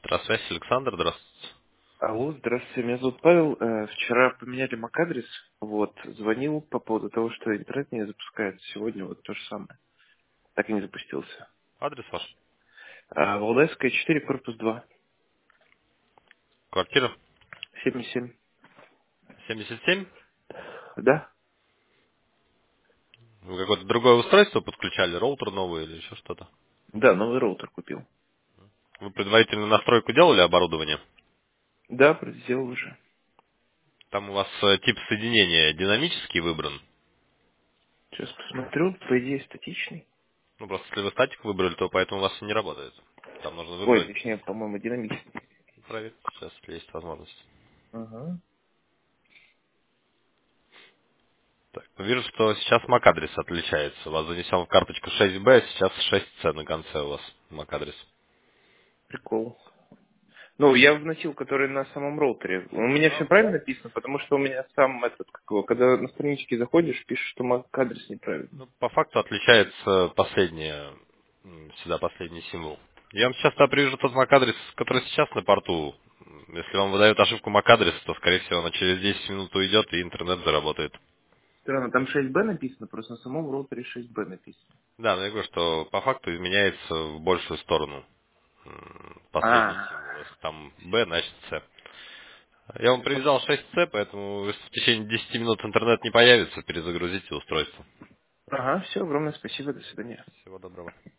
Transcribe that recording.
Центра связи, Александр, здравствуйте. Алло, здравствуйте, меня зовут Павел. Вчера поменяли MAC-адрес, вот, звонил по поводу того, что интернет не запускается. Сегодня вот то же самое. Так и не запустился. Адрес ваш? Валдайская, 4, корпус 2, Квартира 77. 77? Да? Вы какое-то другое устройство подключали, роутер новый или еще что-то? Да, новый роутер купил. Вы предварительную настройку делали оборудование? Да, сделал уже. Там у вас тип соединения динамический выбран. Сейчас посмотрю, по идее статичный. Ну, просто если вы статик выбрали, то поэтому у вас и не работает. Там нужно Ой, выбрать. точнее, по-моему, динамичный. Проверьте сейчас, если есть возможность. Ага. Так, вижу, что сейчас MAC-адрес отличается. У вас занесен в карточку 6B, а сейчас 6C на конце у вас MAC-адрес. Прикол. Ну, я вносил, который на самом роутере. У меня все правильно написано, потому что у меня сам этот, как его, когда на страничке заходишь, пишешь, что MAC-адрес неправильный. Ну, по факту отличается последнее, всегда последний символ. Я вам сейчас привяжу тот MAC-адрес, который сейчас на порту. Если вам выдает ошибку MAC-адреса, то, скорее всего, она через 10 минут уйдет и интернет заработает. Странно, там 6B написано, просто на самом роутере 6B написано. Да, но я говорю, что по факту изменяется в большую сторону последний А, символ. Если там B, значит C. Я вам привязал 6C, поэтому если в течение 10 минут интернет не появится, перезагрузите устройство. ага, все, огромное спасибо, до свидания. Всего доброго.